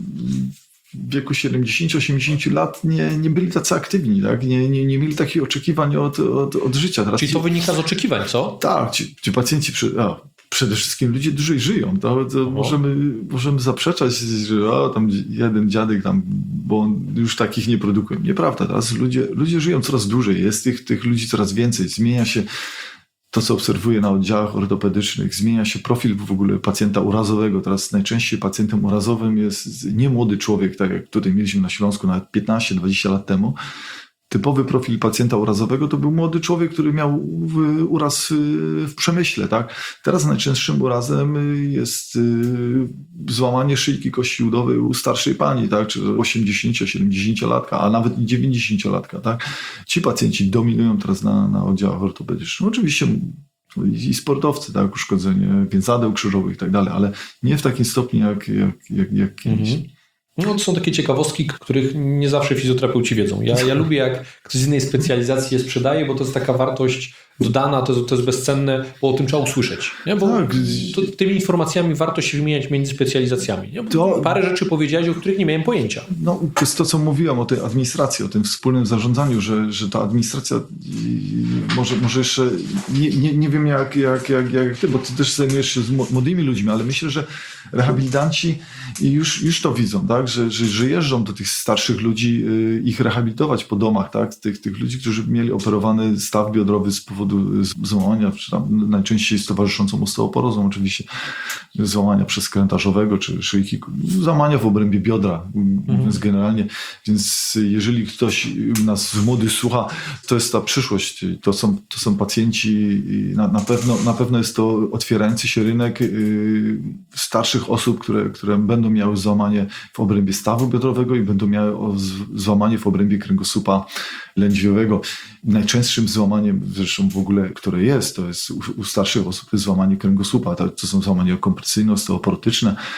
w wieku siedemdziesiąt osiemdziesiąt lat nie, nie byli tacy aktywni, tak? nie, nie, nie mieli takich oczekiwań od, od, od życia. Teraz Czyli ci, to wynika z oczekiwań, co? Tak, ci, ci pacjenci, przy, a, przede wszystkim ludzie dłużej żyją. To, to możemy, możemy zaprzeczać, że o, tam jeden dziadek tam, bo on już takich nie produkuje. Nieprawda, teraz ludzie, ludzie żyją coraz dłużej, jest tych, tych ludzi coraz więcej, zmienia się to, co obserwuję na oddziałach ortopedycznych, zmienia się profil w ogóle pacjenta urazowego. Teraz najczęściej pacjentem urazowym jest nie młody człowiek, tak jak tutaj mieliśmy na Śląsku nawet piętnaście dwadzieścia lat temu. Typowy profil pacjenta urazowego to był młody człowiek, który miał uraz w przemyśle. Tak? Teraz najczęstszym urazem jest złamanie szyjki kości udowej u starszej pani, tak? Czy osiemdziesięcio siedemdziesięciolatka, a nawet i dziewięćdziesięciolatka. Tak? Ci pacjenci dominują teraz na, na oddziałach ortopedycznych. Oczywiście i sportowcy, tak? Uszkodzenie więzadeł krzyżowych i tak dalej, ale nie w takim stopniu jak, jak, jak, jak kiedyś. Mhm. No, to są takie ciekawostki, których nie zawsze fizjoterapeuci wiedzą. Ja, ja lubię, jak ktoś z innej specjalizacji je sprzedaje, bo to jest taka wartość dodana, to, to jest bezcenne, bo o tym trzeba usłyszeć. Nie? Bo tak. to, tymi informacjami warto się wymieniać między specjalizacjami. Nie? To... Parę rzeczy powiedziałeś, o których nie miałem pojęcia. No, to jest to, co mówiłem o tej administracji, o tym wspólnym zarządzaniu, że, że ta administracja może, może jeszcze, nie, nie, nie wiem jak, jak, jak, jak ty, bo ty też zajmujesz się z młodymi ludźmi, ale myślę, że rehabilitanci już, już to widzą, tak? że, że, że jeżdżą do tych starszych ludzi, ich rehabilitować po domach, tak? tych, tych ludzi, którzy mieli operowany staw biodrowy z powodu złamania, czy tam najczęściej z towarzyszącą osteoporozą oczywiście, złamania przeskrętarzowego, czy szyjki, złamania w obrębie biodra, mówiąc mhm. generalnie. Więc jeżeli ktoś nas z młodych słucha, to jest ta przyszłość. To są, to są pacjenci, na, na, pewno, na pewno jest to otwierający się rynek yy, starszych osób, które, które będą miały złamanie w obrębie stawu biodrowego i będą miały złamanie w obrębie kręgosłupa lędźwiowego. Najczęstszym złamaniem, zresztą w ogóle, które jest, to jest u, u starszych osób jest złamanie kręgosłupa. To, to są złamania kompresyjno-osteoporotyczne,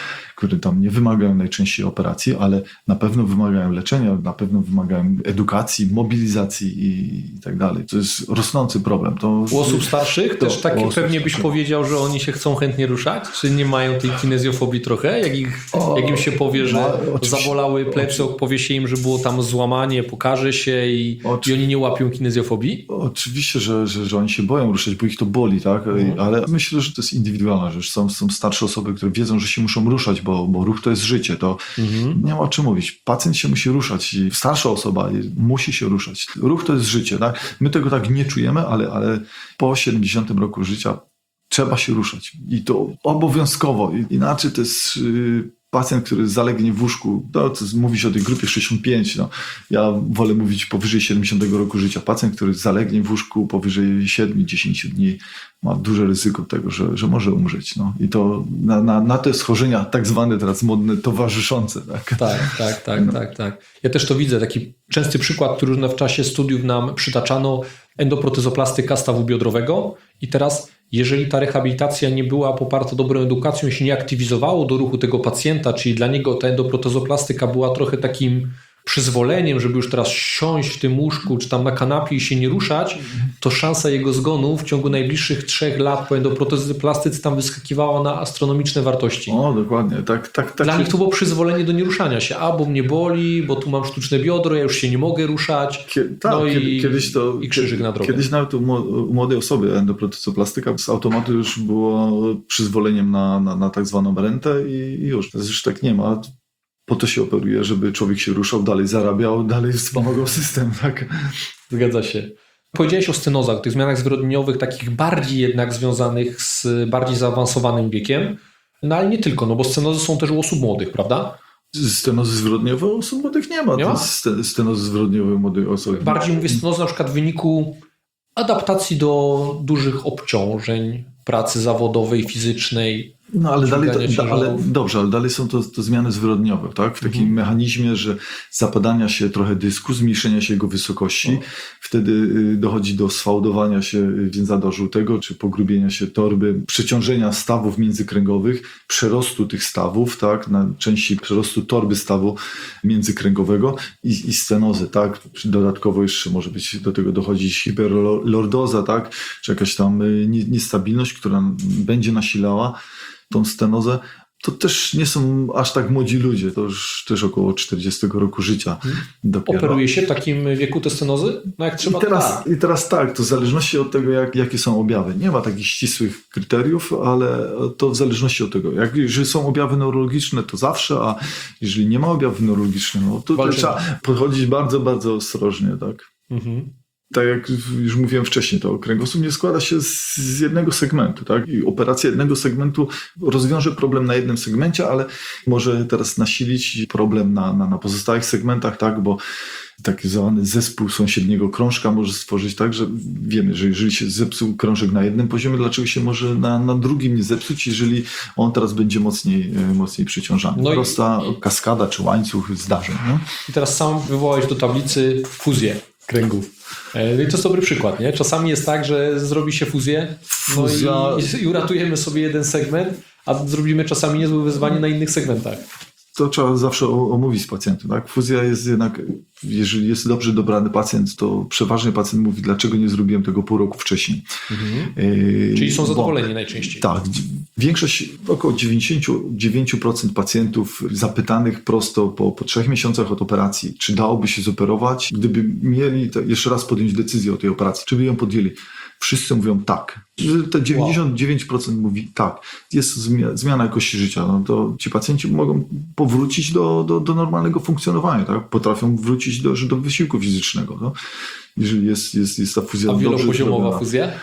które tam nie wymagają najczęściej operacji, ale na pewno wymagają leczenia, na pewno wymagają edukacji, mobilizacji i, i tak dalej. To jest rosnący problem. To, U osób starszych to, też takie osób pewnie byś starszych. powiedział, że oni się chcą chętnie ruszać? Czy nie mają tej kinezjofobii trochę? Jak, ich, O, jak im się powie, że no, oczywiście. zabolały plecy, powie się im, że było tam złamanie, pokaże się i, i oni nie łapią kinezjofobii? Oczywiście, że, że, że oni się boją ruszać, bo ich to boli, tak? Mhm. Ale myślę, że to jest indywidualna rzecz. Są, są starsze osoby, które wiedzą, że się muszą ruszać, bo, bo ruch to jest życie. To Mhm. nie ma o czym mówić. Pacjent się musi ruszać i starsza osoba musi się ruszać. Ruch to jest życie, tak? My tego tak nie czujemy, ale, ale po siedemdziesiątym roku życia trzeba się ruszać. I to obowiązkowo. Inaczej to jest... Yy, pacjent, który zalegnie w łóżku, to, to mówi się o tej grupie sześćdziesiąt pięć, no. Ja wolę mówić powyżej siedemdziesiątego roku życia. Pacjent, który zalegnie w łóżku powyżej siedem do dziesięciu dni, ma duże ryzyko tego, że, że może umrzeć. No. I to na, na, na te schorzenia tak zwane teraz modne towarzyszące. Tak, Tak, tak, tak, no. tak, tak. Ja też to widzę. Taki częsty przykład, który w czasie studiów nam przytaczano, endoprotezoplastyka stawu biodrowego i teraz jeżeli ta rehabilitacja nie była poparta dobrą edukacją, się nie aktywizowało do ruchu tego pacjenta, czyli dla niego ta endoprotezoplastyka była trochę takim przyzwoleniem, żeby już teraz siąść w tym łóżku, czy tam na kanapie i się nie ruszać, to szansa jego zgonu w ciągu najbliższych trzech lat po endoprotezoplastyce tam wyskakiwała na astronomiczne wartości. O, dokładnie. Tak, tak, tak Dla się... nich to było przyzwolenie do nieruszania się. A, bo mnie boli, bo tu mam sztuczne biodro, ja już się nie mogę ruszać. Kie, tak, no kiedy, i, kiedyś to, i krzyżyk na drogę. Kiedyś nawet u, u młodej osoby endoprotezoplastyka z automatu już było przyzwoleniem na, na, na tak zwaną rentę i, i już. Teraz już tak nie ma. Po to się operuje, żeby człowiek się ruszał, dalej zarabiał, dalej wspomagał system. Tak? Zgadza się. Powiedziałeś o stenozach, tych zmianach zwyrodnieniowych, takich bardziej jednak związanych z bardziej zaawansowanym wiekiem. No ale nie tylko, no bo stenozy są też u osób młodych, prawda? Stenozy zwrodniowe u osób młodych nie ma. Nie ma? St- stenozy zwrodniowe u młodych osób. Bardziej mówię stenozy na przykład w wyniku adaptacji do dużych obciążeń, pracy zawodowej, fizycznej. No ale dalej, Ciągania to, da, ale ciężarów. dobrze, ale dalej są to, to zmiany zwrodniowe, tak? W takim Mhm. mechanizmie, że zapadania się trochę dysku, zmniejszenia się jego wysokości, O. wtedy y, dochodzi do sfałdowania się y, więzadła żółtego, czy pogrubienia się torby, przeciążenia stawów międzykręgowych, przerostu tych stawów, tak? Na części przerostu torby stawu międzykręgowego i, i stenozy, tak? Dodatkowo jeszcze może być do tego dochodzić hiperlordoza, tak? Czy jakaś tam y, nie- niestabilność, która będzie nasilała tą stenozę, to też nie są aż tak młodzi ludzie, to już też około czterdziestego roku życia dopiero. Operuje się w takim wieku te stenozy? No jak trzeba, I teraz, tak. I teraz tak, to w zależności od tego, jak, jakie są objawy. Nie ma takich ścisłych kryteriów, ale to w zależności od tego. Jak, jeżeli są objawy neurologiczne, to zawsze, a jeżeli nie ma objawów neurologicznych, no to Walczymy. trzeba podchodzić bardzo, bardzo ostrożnie, tak. Mhm. Tak jak już mówiłem wcześniej, to kręgosłup nie składa się z, z jednego segmentu, tak? I operacja jednego segmentu rozwiąże problem na jednym segmencie, ale może teraz nasilić problem na, na, na pozostałych segmentach, tak? Bo taki zwany zespół sąsiedniego krążka może stworzyć tak, że wiemy, że jeżeli się zepsuł krążek na jednym poziomie, dlaczego się może na, na drugim nie zepsuć, jeżeli on teraz będzie mocniej, mocniej przyciążany. No i- Prosta kaskada czy łańcuch zdarzeń. No? I teraz sam wywołałeś do tablicy fuzję kręgów. E, No i to jest dobry przykład, nie? Czasami jest tak, że zrobi się fuzję, no Fuzja- i, i uratujemy sobie jeden segment, a zrobimy czasami niezłe wyzwanie na innych segmentach. To trzeba zawsze o- omówić z pacjentem. Tak? Fuzja jest jednak, jeżeli jest dobrze dobrany pacjent, to przeważnie pacjent mówi, dlaczego nie zrobiłem tego pół roku wcześniej. Yy, Czyli są bo- zadowoleni najczęściej. Tak. Większość, około dziewięćdziesiąt dziewięć procent pacjentów zapytanych prosto po, po trzech miesiącach od operacji, czy dałoby się zoperować, gdyby mieli to jeszcze raz podjąć decyzję o tej operacji, czy by ją podjęli. Wszyscy mówią tak. Że te dziewięćdziesiąt dziewięć procent mówi tak. Jest zmia- zmiana jakości życia. No to ci pacjenci mogą powrócić do, do, do normalnego funkcjonowania. Tak? Potrafią wrócić do, do wysiłku fizycznego. No? Jeżeli jest, jest, jest ta fuzja A dobrze wielopoziomowa zrobiona. fuzja?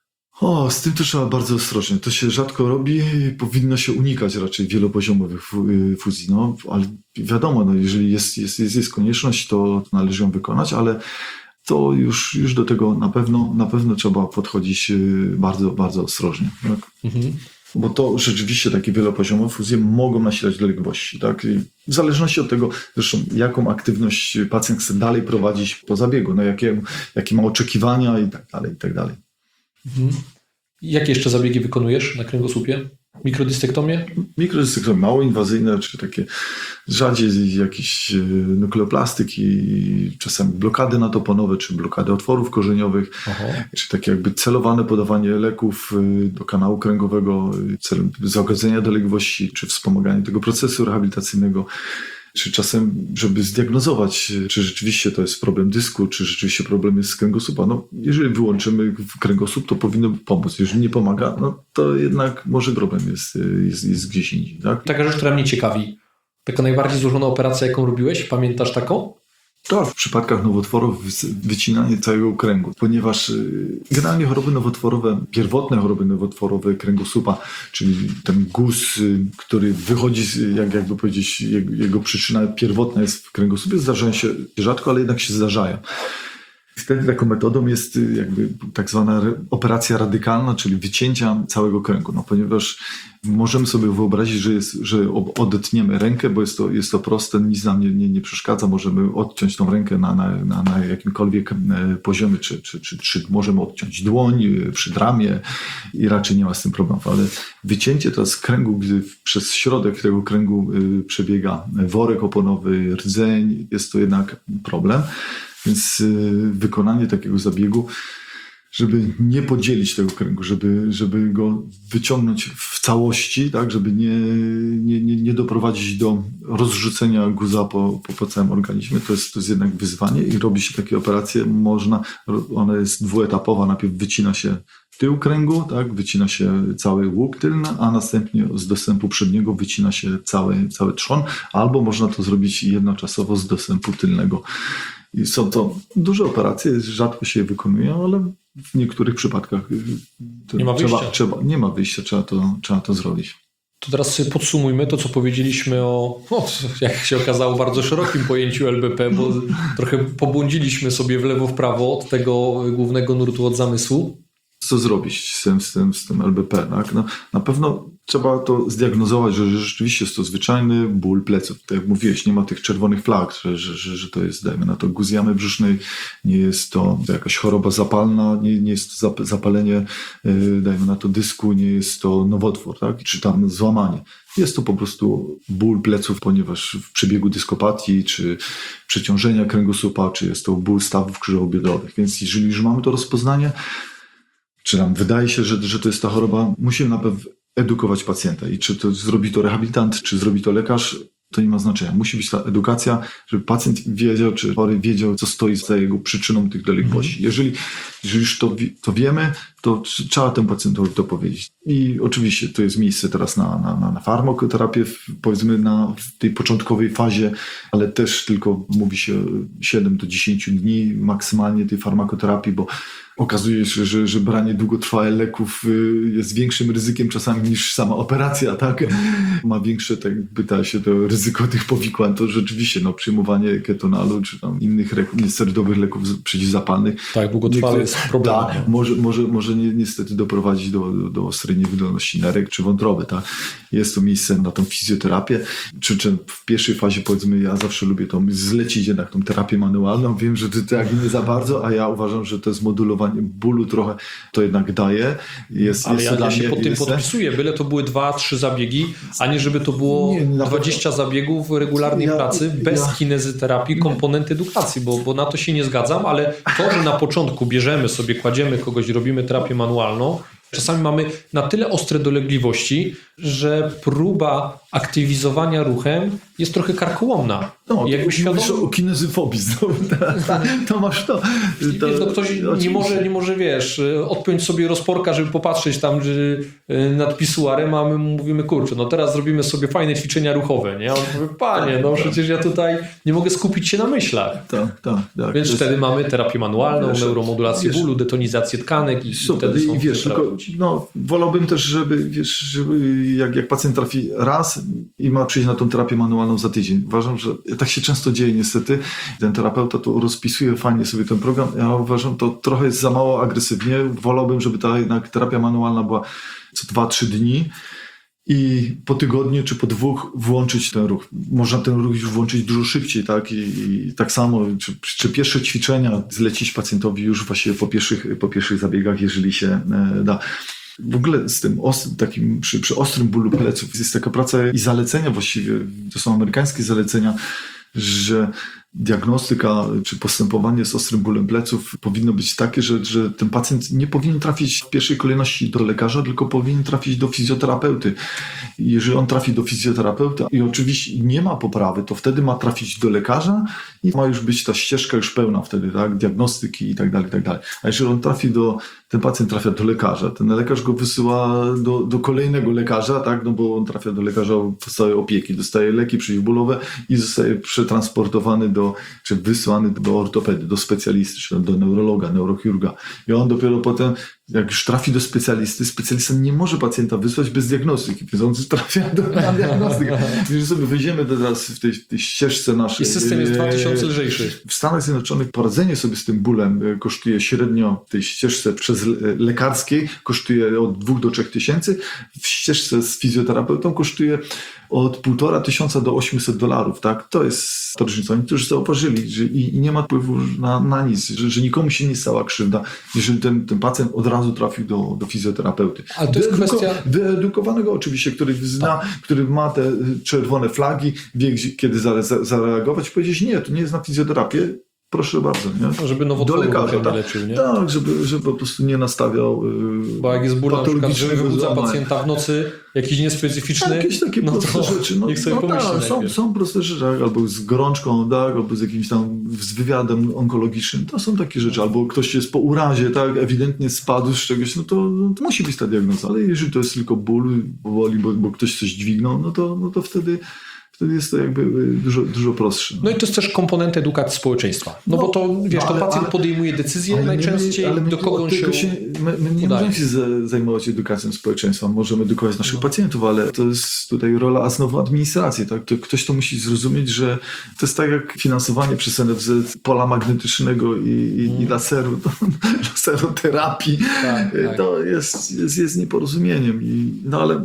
O, z tym to trzeba bardzo ostrożnie. To się rzadko robi, powinno się unikać raczej wielopoziomowych fu- y, fuzji. No, ale wiadomo, no, jeżeli jest, jest, jest, jest konieczność, to należy ją wykonać, ale to już, już do tego na pewno, na pewno trzeba podchodzić y, bardzo, bardzo ostrożnie. Tak? Mhm. Bo to rzeczywiście takie wielopoziomowe fuzje mogą nasilać dolegliwości. Tak? I w zależności od tego, zresztą jaką aktywność pacjent chce dalej prowadzić po zabiegu, no, jakie, jakie ma oczekiwania i tak dalej, i tak dalej. Mhm. Jakie jeszcze zabiegi wykonujesz na kręgosłupie? Mikrodystektomie? Mikrodystektomie mało inwazyjne, czy takie rzadziej jakieś nukleoplastyki, czasami blokady natoponowe, czy blokady otworów korzeniowych, Aha. czy takie jakby celowane podawanie leków do kanału kręgowego celem zagodzenia dolegliwości, czy wspomagania tego procesu rehabilitacyjnego. Czy czasem, żeby zdiagnozować, czy rzeczywiście to jest problem dysku, czy rzeczywiście problem jest z kręgosłupa. No, jeżeli wyłączymy kręgosłup, to powinno pomóc. Jeżeli nie pomaga, no to jednak może problem jest, jest, jest gdzieś indziej. Tak? Taka rzecz, która mnie ciekawi. Taka najbardziej złożona operacja, jaką robiłeś? Pamiętasz taką? Tak, w przypadkach nowotworów wycinanie całego kręgu, ponieważ generalnie choroby nowotworowe, pierwotne choroby nowotworowe kręgosłupa, czyli ten guz, który wychodzi, jak, jakby powiedzieć, jego, jego przyczyna pierwotna jest w kręgosłupie, zdarzają się rzadko, ale jednak się zdarzają. Wtedy taką metodą jest jakby tak zwana operacja radykalna, czyli wycięcia całego kręgu. No, ponieważ możemy sobie wyobrazić, że, jest, że odetniemy rękę, bo jest to, jest to proste, nic nam nie, nie, nie przeszkadza. Możemy odciąć tą rękę na, na, na, na jakimkolwiek poziomie, czy, czy, czy, czy możemy odciąć dłoń przy ramię i raczej nie ma z tym problemów. Ale wycięcie teraz kręgu, gdy przez środek tego kręgu przebiega worek oponowy, rdzeń, jest to jednak problem. Więc wykonanie takiego zabiegu, żeby nie podzielić tego kręgu, żeby, żeby go wyciągnąć w całości, tak, żeby nie, nie, nie, nie doprowadzić do rozrzucenia guza po, po, po całym organizmie, to jest, to jest jednak wyzwanie i robi się takie operacje, można, ona jest dwuetapowa, najpierw wycina się tył kręgu, tak, wycina się cały łuk tylny, a następnie z dostępu przedniego wycina się cały, cały trzon, albo można to zrobić jednoczasowo z dostępu tylnego. I są to duże operacje, rzadko się je wykonują, ale w niektórych przypadkach to nie ma wyjścia. Trzeba, trzeba, nie ma wyjścia, trzeba to, trzeba to zrobić. To teraz sobie podsumujmy to, co powiedzieliśmy o, no, jak się okazało, bardzo szerokim pojęciu L B P, bo trochę pobłądziliśmy sobie w lewo, w prawo od tego głównego nurtu, od zamysłu. Co zrobić z tym, z tym, z tym L B P? Tak? No, na pewno trzeba to zdiagnozować, że rzeczywiście jest to zwyczajny ból pleców. Tak jak mówiłeś, nie ma tych czerwonych flag, że, że, że, że to jest, dajmy na to, guz jamy brzusznej, nie jest to jakaś choroba zapalna, nie, nie jest to zapalenie, yy, dajmy na to, dysku, nie jest to nowotwór, tak? Czy tam złamanie. Jest to po prostu ból pleców, ponieważ w przebiegu dyskopatii, czy przeciążenia kręgosłupa, czy jest to ból stawów krzyżowo-biodrowych. Więc jeżeli już mamy to rozpoznanie, czy nam wydaje się, że, że to jest ta choroba, musimy na pewno edukować pacjenta. I czy to zrobi to rehabilitant, czy zrobi to lekarz, to nie ma znaczenia. Musi być ta edukacja, żeby pacjent wiedział, czy chory wiedział, co stoi za jego przyczyną tych dolegliwości. Mhm. Jeżeli, jeżeli już to, to wiemy, to trzeba temu pacjentowi to powiedzieć. I oczywiście to jest miejsce teraz na, na, na farmakoterapię, powiedzmy na w tej początkowej fazie, ale też tylko mówi się siedem do dziesięciu dni maksymalnie tej farmakoterapii, bo okazuje się, że, że branie długotrwałych leków jest większym ryzykiem czasami niż sama operacja, tak? Ma większe, tak pyta się, to ryzyko tych powikłań, to rzeczywiście no, przyjmowanie ketonalu czy tam innych niesterydowych leków przeciwzapalnych. Tak, długotrwale jest problem. Tak, może, może, może ni- niestety doprowadzić do, do, do ostrej niewydolności nerek czy wątroby, tak? Jest to miejsce na tą fizjoterapię, czy, czy w pierwszej fazie, powiedzmy, ja zawsze lubię to zlecić jednak tą terapię manualną. Wiem, że ty tak nie za bardzo, a ja uważam, że to jest modulowanie bólu trochę to jednak daje. Jest, Ale jest ja, to ja dla się mnie, pod tym jest, podpisuję, byle to były dwa, trzy zabiegi, a nie żeby to było nie, nie, dwadzieścia zabiegów regularnej ja, pracy bez ja, kinezyterapii, komponent edukacji, bo, bo na to się nie zgadzam, ale to, że na początku bierzemy sobie, kładziemy kogoś, robimy terapię manualną, czasami mamy na tyle ostre dolegliwości, że próba aktywizowania ruchem jest trochę karkołomna. No, I jakby świadomo... świadomo... o kinezyfobii znowu, to masz to. to Wiesz, no ktoś nie może, nie może, wiesz, odpiąć sobie rozporka, żeby popatrzeć tam że, nad pisuarem, a my mówimy, kurczę, no teraz zrobimy sobie fajne ćwiczenia ruchowe, nie? A on mówi, panie, no przecież ja tutaj nie mogę skupić się na myślach. Tak, tak, tak. Więc wtedy jest... mamy terapię manualną, wiesz, neuromodulację wiesz, bólu, detonizację tkanek i super, wtedy są i wiesz, tylko, no, wolałbym też, żeby, wiesz, żeby jak, jak pacjent trafi raz i ma przyjść na tą terapię manualną za tydzień. Uważam, że tak się często dzieje niestety. Ten terapeuta to rozpisuje fajnie sobie ten program. Ja uważam, to trochę jest za mało agresywnie. Wolałbym, żeby ta jednak terapia manualna była co dwa, trzy dni i po tygodniu czy po dwóch włączyć ten ruch. Można ten ruch już włączyć dużo szybciej, tak? I, i tak samo, czy, czy pierwsze ćwiczenia zlecić pacjentowi już właśnie po pierwszych, po pierwszych zabiegach, jeżeli się e, da. W ogóle z tym ostrym, takim przy, przy ostrym bólu pleców jest taka praca i zalecenia właściwie, to są amerykańskie zalecenia, że diagnostyka czy postępowanie z ostrym bólem pleców powinno być takie, że, że ten pacjent nie powinien trafić w pierwszej kolejności do lekarza, tylko powinien trafić do fizjoterapeuty. I jeżeli on trafi do fizjoterapeuty i oczywiście nie ma poprawy, to wtedy ma trafić do lekarza i ma już być ta ścieżka już pełna wtedy, tak, diagnostyki i tak dalej, i tak dalej. A jeżeli on trafi do, ten pacjent trafia do lekarza, ten lekarz go wysyła do, do kolejnego lekarza, tak, no bo on trafia do lekarza podstawowej opieki, dostaje leki przeciwbólowe i zostaje przetransportowany do Do, czy wysłany do ortopedy, do specjalisty, czy do neurologa, neurochirurga. I on dopiero potem, jak już trafi do specjalisty, specjalista nie może pacjenta wysłać bez diagnostyki, więc on trafia do, na diagnostykę. Jeżeli sobie wyjdziemy teraz w tej, w tej ścieżce naszej. I system jest dwa tysiące lżejszy. W Stanach Zjednoczonych poradzenie sobie z tym bólem kosztuje średnio w tej ścieżce przez lekarskiej kosztuje od dwóch do trzech tysięcy, w ścieżce z fizjoterapeutą kosztuje od półtora tysiąca do osiemset dolarów, tak? To jest to różnica. Oni to już zauważyli, że i, i nie ma wpływu na, na nic, że, że nikomu się nie stała krzywda, jeżeli ten, ten pacjent od razu trafił do, do fizjoterapeuty. Ale to jest Wyeduko- kwestia... Wyedukowanego oczywiście, który zna, tak. który ma te czerwone flagi, wie kiedy zare- zareagować, powiedzieć nie, to nie jest na fizjoterapię, proszę bardzo. Nie? Żeby nowotworu do lekarza, nie tak, leczył, nie? Tak, żeby, żeby po prostu nie nastawiał yy, Bo jak jest ból, na przykład, że wybudza złamań. pacjenta w nocy, jakiś niespecyficzny, Jakieś takie no proste to rzeczy. No, niech sobie no pomyśli tak, są, najpierw. są proste rzeczy, tak? Albo z gorączką, tak? Albo z jakimś tam z wywiadem onkologicznym. To są takie rzeczy. Albo ktoś jest po urazie, tak? Ewidentnie spadł z czegoś, no to, no to musi być ta diagnoza. Ale jeżeli to jest tylko ból, boli, bo, bo ktoś coś dźwignął, no to, no to wtedy... Wtedy jest to jakby dużo, dużo prostsze. No i to jest też komponent edukacji społeczeństwa. No, no bo to, wiesz, no, ale, to pacjent ale, podejmuje decyzję ale najczęściej, my, ale my do kogo on się, się My, my nie udaje. możemy się zajmować edukacją społeczeństwa. Możemy edukować naszych no. pacjentów, ale to jest tutaj rola, a znowu administracji. Tak? To ktoś to musi zrozumieć, że to jest tak jak finansowanie przez N F Z pola magnetycznego i, i, mm. i laseru, to, laseroterapii. Tak, tak. To jest, jest, jest nieporozumieniem. I, no ale...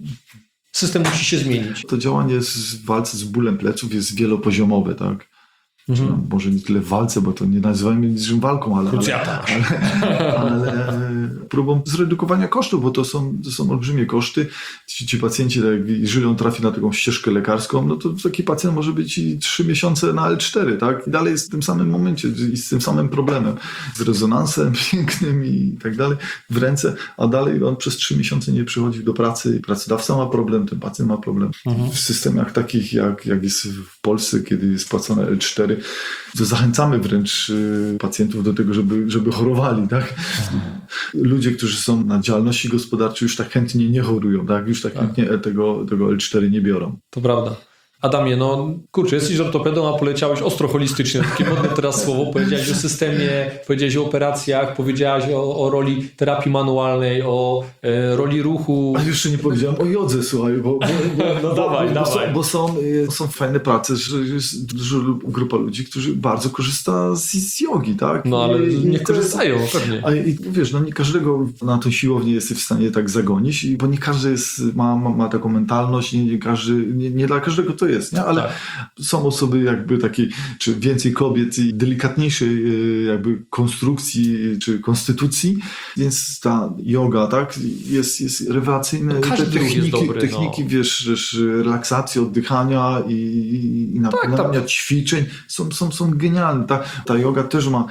System musi się zmienić. To działanie w walce z bólem pleców jest wielopoziomowe, tak? Mhm. No, może nie tyle w walce, bo to nie nazywajmy niczym walką, ale, ale, ale, ale próbą zredukowania kosztów, bo to są, to są olbrzymie koszty. Ci, ci pacjenci, tak, jeżeli on trafi na taką ścieżkę lekarską, no to taki pacjent może być i trzy miesiące na L cztery, tak? I dalej jest w tym samym momencie i z tym samym problemem, z rezonansem pięknym i tak dalej w ręce, a dalej on przez trzy miesiące nie przychodzi do pracy i pracodawca ma problem, ten pacjent ma problem. Mhm. W systemach takich jak, jak jest w Polsce, kiedy jest płacone L cztery, to zachęcamy wręcz pacjentów do tego, żeby, żeby chorowali, tak? Ludzie, którzy są na działalności gospodarczej już tak chętnie nie chorują, tak? Już tak, tak. chętnie tego, tego L cztery nie biorą. To prawda. Adamie, no kurczę, jesteś ortopedą, a poleciałeś ostro holistycznie. Takie modne teraz słowo. Powiedziałeś o systemie, powiedziałeś o operacjach, powiedziałeś o, o roli terapii manualnej, o e, roli ruchu. A jeszcze nie powiedziałem o jodze, słuchaj, bo, bo, bo, no bo, dawaj, bo, dawaj. bo, są, bo są, są fajne prace, że jest duża grupa ludzi, którzy bardzo korzysta z, z jogi, tak? No ale I, nie i korzystają, pewnie. A i wiesz, no nie każdego na tą siłownię jesteś w stanie tak zagonić, bo nie każdy jest, ma, ma, ma taką mentalność, nie, nie, każdy, nie, nie dla każdego to jest, nie? Ale tak. Są osoby jakby takiej, czy więcej kobiet i delikatniejszej jakby konstrukcji, czy konstytucji, więc ta yoga, tak, jest, jest rewelacyjna. No te techniki, jest dobry, techniki no. wiesz, wiesz, relaksacji, oddychania i, i napełniania tak, ćwiczeń są, są, są genialne. Ta, ta yoga też ma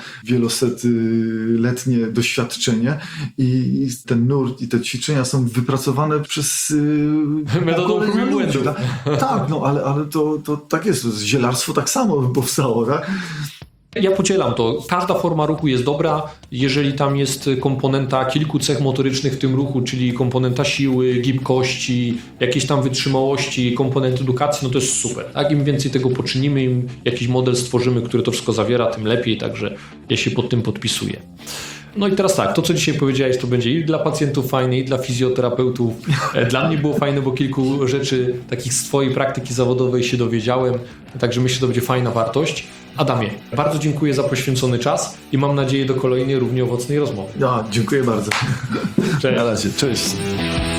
wielosetletnie doświadczenie i, i ten nurt i te ćwiczenia są wypracowane przez metodą prób i błędów. Tak, tak, no ale, ale to, to tak jest. Zielarstwo tak samo powstało, tak? Ja podzielam to. Każda forma ruchu jest dobra, jeżeli tam jest komponenta kilku cech motorycznych w tym ruchu, czyli komponenta siły, gibkości, jakiejś tam wytrzymałości, komponent edukacji, no to jest super. Tak? Im więcej tego poczynimy, im jakiś model stworzymy, który to wszystko zawiera, tym lepiej, także ja się pod tym podpisuję. No i teraz tak, to co dzisiaj powiedziałeś, to będzie i dla pacjentów fajne, i dla fizjoterapeutów. Dla mnie było fajne, bo kilku rzeczy takich z twojej praktyki zawodowej się dowiedziałem, także myślę, że to będzie fajna wartość. Adamie, bardzo dziękuję za poświęcony czas i mam nadzieję do kolejnej równie owocnej rozmowy. Ja, dziękuję bardzo. Cześć. Na razie, cześć.